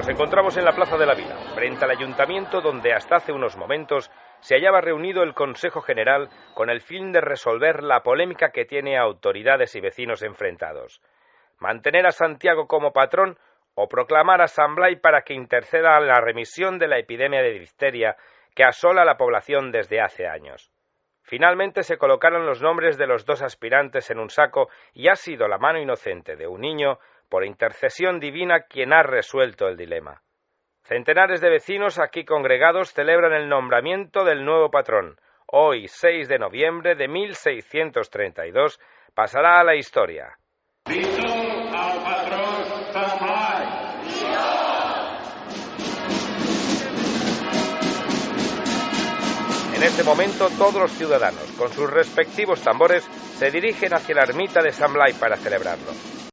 Nos encontramos en la Plaza de la Vila, frente al ayuntamiento donde hasta hace unos momentos se hallaba reunido el Consejo General con el fin de resolver la polémica que tiene a autoridades y vecinos enfrentados. Mantener a Santiago como patrón o proclamar a San Blai para que interceda en la remisión de la epidemia de difteria que asola a la población desde hace años. Finalmente se colocaron los nombres de los dos aspirantes en un saco y ha sido la mano inocente de un niño, por intercesión divina, quien ha resuelto el dilema. Centenares de vecinos aquí congregados celebran el nombramiento del nuevo patrón. Hoy, 6 de noviembre de 1632, pasará a la historia. ¡Viva al patrón San Blai! En este momento todos los ciudadanos, con sus respectivos tambores, se dirigen hacia la ermita de San Blai para celebrarlo.